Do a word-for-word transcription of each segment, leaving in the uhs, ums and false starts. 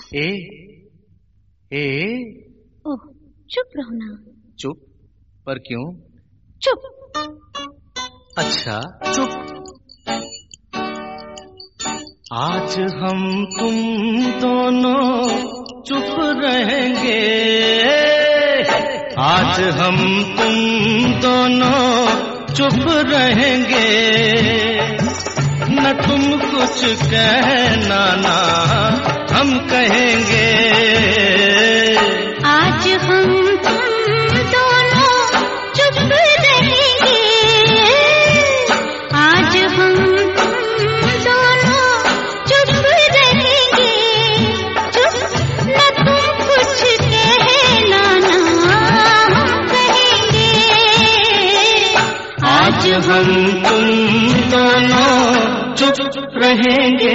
ए ए ओह, चुप रहो ना। चुप? पर क्यों? चुप। अच्छा चुप। आज हम तुम दोनों चुप रहेंगे, आज हम तुम दोनों चुप रहेंगे, न तुम कुछ कहना ना हम कहेंगे। आज हम तुम दोनों चुप रहेंगे, आज हम तुम दोनों चुप रहेंगे, चुप न तुम कुछ कहना ना हम कहेंगे। आज हम तुम दोनों चुप रहेंगे।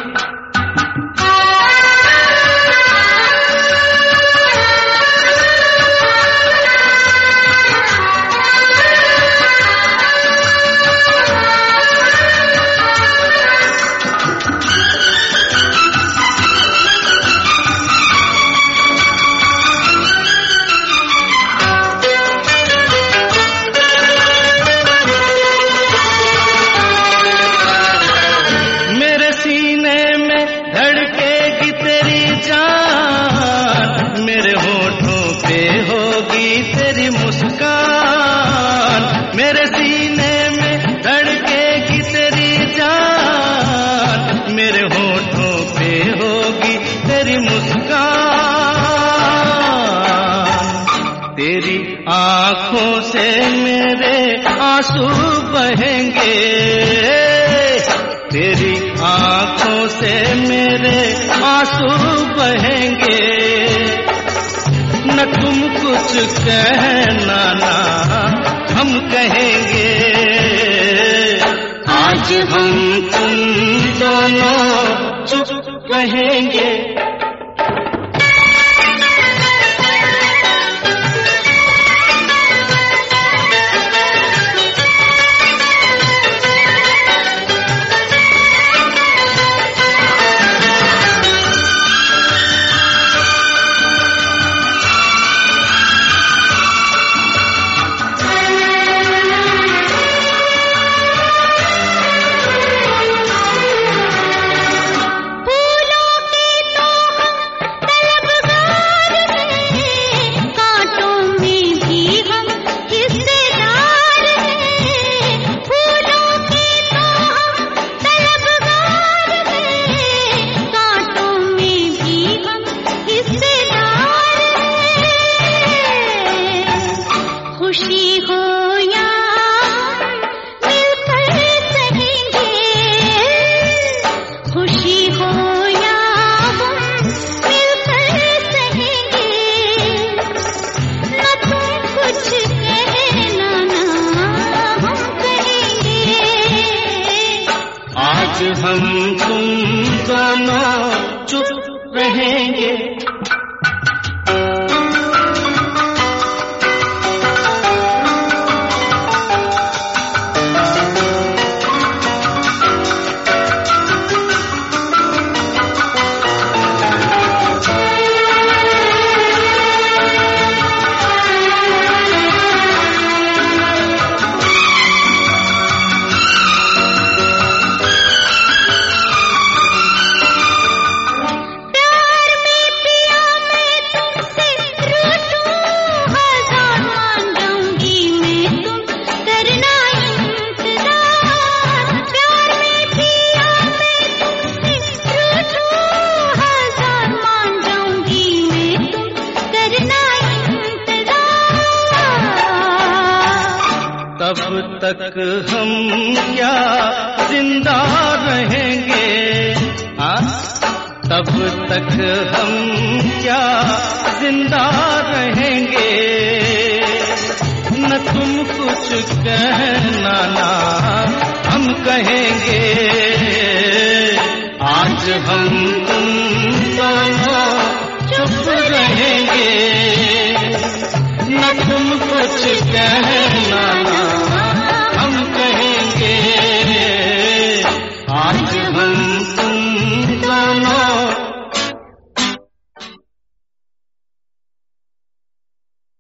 धड़केगी तेरी जान, मेरे होठों पे होगी तेरी मुस्कान, मेरे सीने में धड़केगी तेरी जान, मेरे होठों पे होगी तेरी मुस्कान, तेरी आँखों से मेरे आंसू बहेंगे, तेरी आँखों से मेरे आंसू बहेंगे, न तुम कुछ कहना ना हम कहेंगे। आज हम तुम दोनों चुप रहेंगे। खुशी हो या मिलकर सहेंगे, खुशी हो या मिलकर सहेंगे, न तुम कुछ कहना ना हम कहेंगे। आज हम तुम दोनों चुप रहेंगे। तब तक हम क्या जिंदा रहेंगे, आ? तब तक हम क्या जिंदा रहेंगे, न तुम कुछ कहना ना हम कहेंगे। आज हम तुम दोनों चुप रहेंगे, न तुम कुछ कहना ना